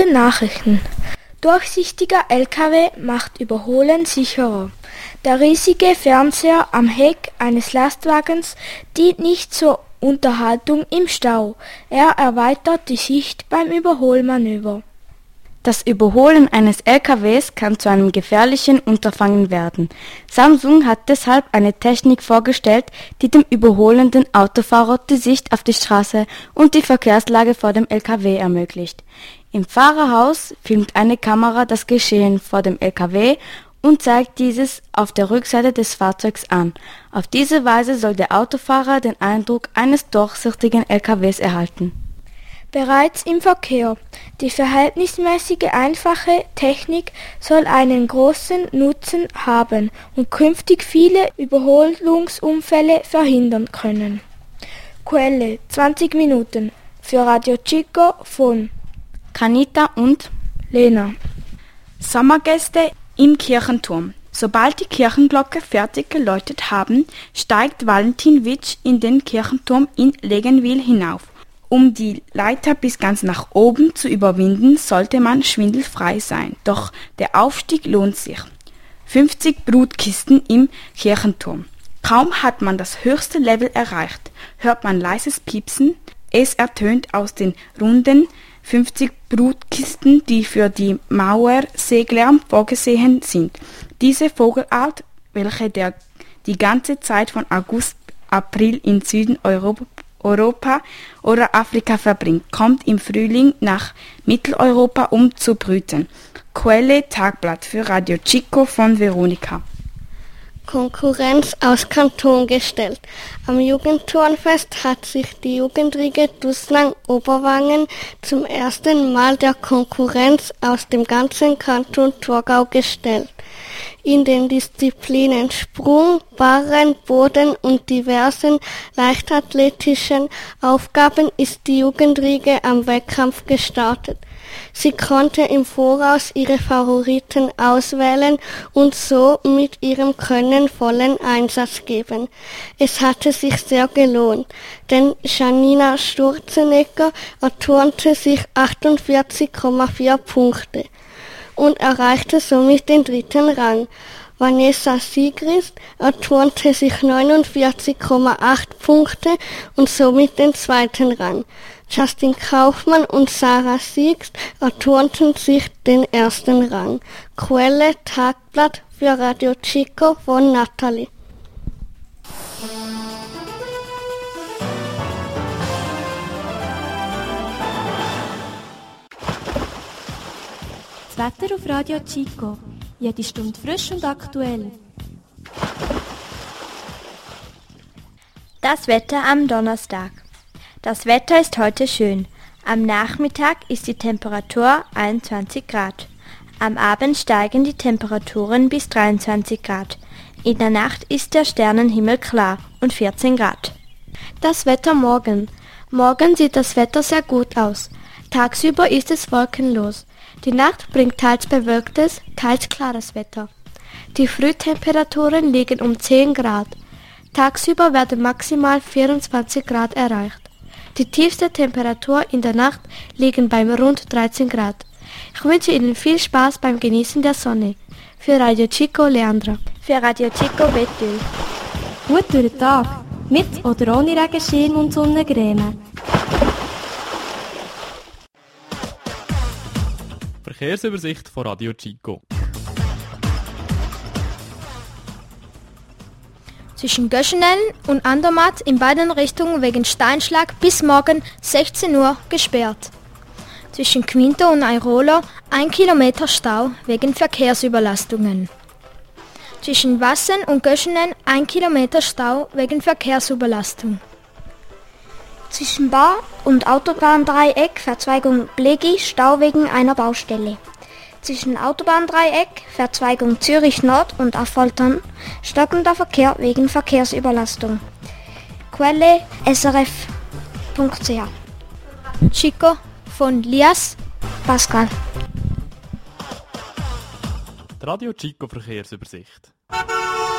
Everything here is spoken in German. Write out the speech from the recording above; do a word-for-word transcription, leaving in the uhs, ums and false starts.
Gute Nachrichten. Durchsichtiger L K W macht Überholen sicherer. Der riesige Fernseher am Heck eines Lastwagens dient nicht zur Unterhaltung im Stau. Er erweitert die Sicht beim Überholmanöver. Das Überholen eines L K Ws kann zu einem gefährlichen Unterfangen werden. Samsung hat deshalb eine Technik vorgestellt, die dem überholenden Autofahrer die Sicht auf die Straße und die Verkehrslage vor dem L K W ermöglicht. Im Fahrerhaus filmt eine Kamera das Geschehen vor dem L K W und zeigt dieses auf der Rückseite des Fahrzeugs an. Auf diese Weise soll der Autofahrer den Eindruck eines durchsichtigen L K Ws erhalten. Bereits im Verkehr. Die verhältnismäßige einfache Technik soll einen großen Nutzen haben und künftig viele Überholungsunfälle verhindern können. Quelle zwanzig Minuten für Radio Chico von Kanita und Lena. Sommergäste im Kirchenturm. Sobald die Kirchenglocke fertig geläutet haben, steigt Valentin Witsch in den Kirchenturm in Legenwil hinauf. Um die Leiter bis ganz nach oben zu überwinden, sollte man schwindelfrei sein. Doch der Aufstieg lohnt sich. fünfzig Brutkisten im Kirchenturm. Kaum hat man das höchste Level erreicht, hört man leises Piepsen. Es ertönt aus den runden fünfzig Brutkisten, die für die Mauersegler vorgesehen sind. Diese Vogelart, welche der, die ganze Zeit von August, April in Süden Europa Europa oder Afrika verbringt, kommt im Frühling nach Mitteleuropa, um zu brüten. Quelle Tagblatt für Radio Chico von Veronika. Konkurrenz aus Kanton gestellt. Am Jugendturnfest hat sich die Jugendriege Dusnang Oberwangen zum ersten Mal der Konkurrenz aus dem ganzen Kanton Thurgau gestellt. In den Disziplinen Sprung, Barren, Boden und diversen leichtathletischen Aufgaben ist die Jugendriege am Wettkampf gestartet. Sie konnte im Voraus ihre Favoriten auswählen und so mit ihrem Können vollen Einsatz geben. Es hatte sich sehr gelohnt, denn Janina Sturzenegger erturnte sich achtundvierzig Komma vier Punkte und erreichte somit den dritten Rang. Vanessa Siegrist erturnte sich neunundvierzig Komma acht Punkte und somit den zweiten Rang. Justin Kaufmann und Sarah Siegst erturnten sich den ersten Rang. Quelle Tagblatt für Radio Chico von Natalie. Das Wetter auf Radio Chico. Jede Stunde frisch und aktuell. Das Wetter am Donnerstag. Das Wetter ist heute schön. Am Nachmittag ist die Temperatur einundzwanzig Grad. Am Abend steigen die Temperaturen bis dreiundzwanzig Grad. In der Nacht ist der Sternenhimmel klar und vierzehn Grad. Das Wetter morgen. Morgen sieht das Wetter sehr gut aus. Tagsüber ist es wolkenlos. Die Nacht bringt teils bewölktes, teils klares Wetter. Die Frühtemperaturen liegen um zehn Grad. Tagsüber werden maximal vierundzwanzig Grad erreicht. Die tiefste Temperatur in der Nacht liegen beim rund dreizehn Grad. Ich wünsche Ihnen viel Spaß beim Genießen der Sonne. Für Radio Chico Leandra. Für Radio Chico Betül. Gut durch den Tag. Mit oder ohne Regenschirm und Sonnencreme. Verkehrsübersicht von Radio Chico. Zwischen Göschenel und Andermatt in beiden Richtungen wegen Steinschlag bis morgen sechzehn Uhr gesperrt. Zwischen Quinto und Airola ein Kilometer Stau wegen Verkehrsüberlastungen. Zwischen Wassen und Göschenel ein Kilometer Stau wegen Verkehrsüberlastung. Zwischen Bar und Autobahndreieck Verzweigung Blegi Stau wegen einer Baustelle. Zwischen Autobahndreieck Verzweigung Zürich Nord und Affoltern stockender Verkehr wegen Verkehrsüberlastung. Quelle S R F punkt C H. Chico von Lias Pascal. Die Radio Chico Verkehrsübersicht.